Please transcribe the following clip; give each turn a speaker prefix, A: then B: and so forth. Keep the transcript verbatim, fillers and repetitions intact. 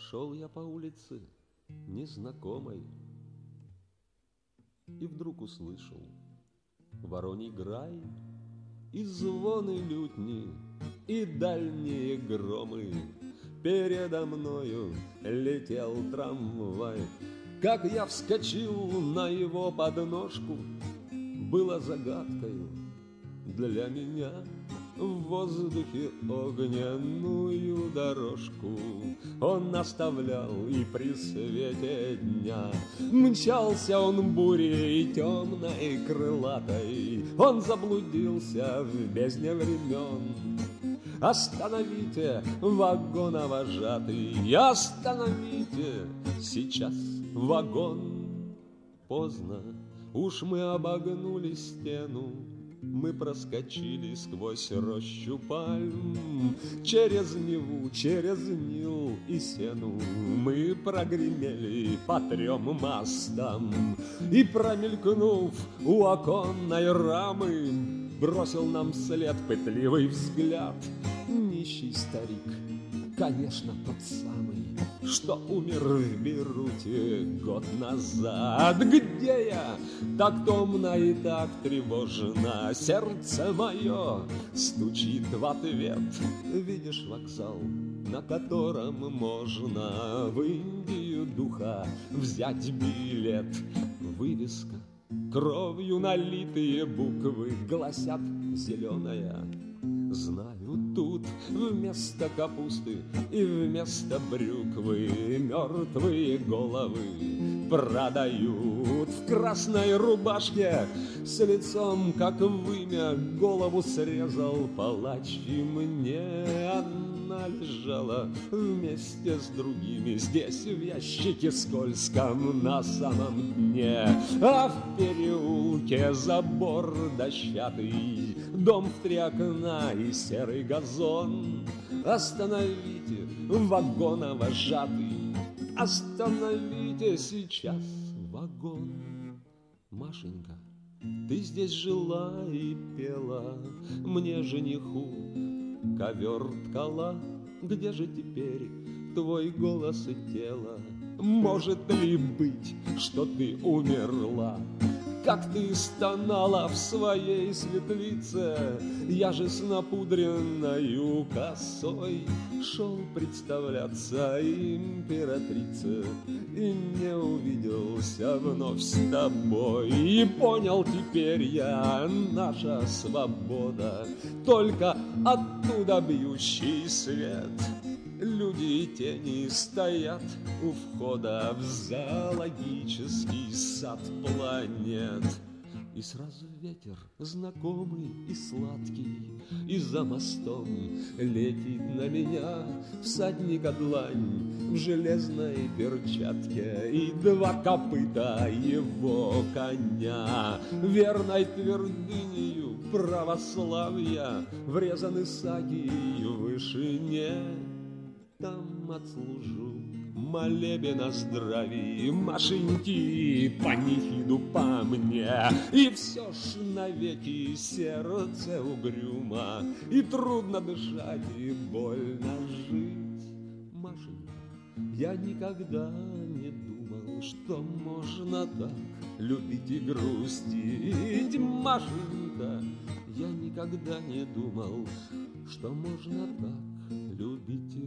A: Шел я по улице незнакомой и вдруг услышал вороний грай и звоны лютни, и дальние громы. Передо мною летел трамвай. Как я вскочил на его подножку, было загадкою для меня. В воздухе огненную дорожку он наставлял, и при свете дня мчался он бурей темной крылатой. Он заблудился в бездне времен. Остановите, вагоновожатый, остановите, сейчас вагон. Поздно, уж мы обогнули стену, мы проскочили сквозь рощу пальм, через Неву, через Нил и Сену. Мы прогремели по трем мостам, и, промелькнув у оконной рамы, бросил нам вслед пытливый взгляд нищий старик, конечно, тот самый, что умер в Бейруте год назад. Где я? Так томно и так тревожно сердце мое стучит в ответ. Видишь вокзал, на котором можно в Индию духа взять билет? Вывеска, кровью налитые буквы гласят зеленая. Знаю, тут вместо капусты и вместо брюквы мертвые головы продают. В красной рубашке с лицом, как вымя, голову срезал палач, и мне она лежала вместе с другими здесь, в ящике скользком на самом дне. А в переулке забор дощатый, дом в три окна и серый газон. Остановите, вагоновожатый, остановите сейчас вагон. Машенька, ты здесь жила и пела мне, жениху, ковер ткала. Где же теперь твой голос и тело? Может ли быть, что ты умерла? Как ты стонала в своей светлице, я же с напудренною косой шел представляться императрице, и не увиделся вновь с тобой. И понял теперь я, наша свобода только оттуда бьющий свет. Люди и тени стоят у входа в зоологический сад планет. И сразу ветер знакомый и сладкий, и за мостом летит на меня всадника длань в железной перчатке, и два копыта его коня верной твердынею православия врезаны саги в вышине. Там отслужу молебен о здравии Машеньки, панихиду по мне. И все ж навеки сердце угрюмо, и трудно дышать, и больно жить. Машенька, я никогда не думал, что можно так любить и грустить. Машенька, я никогда не думал, что можно так любить и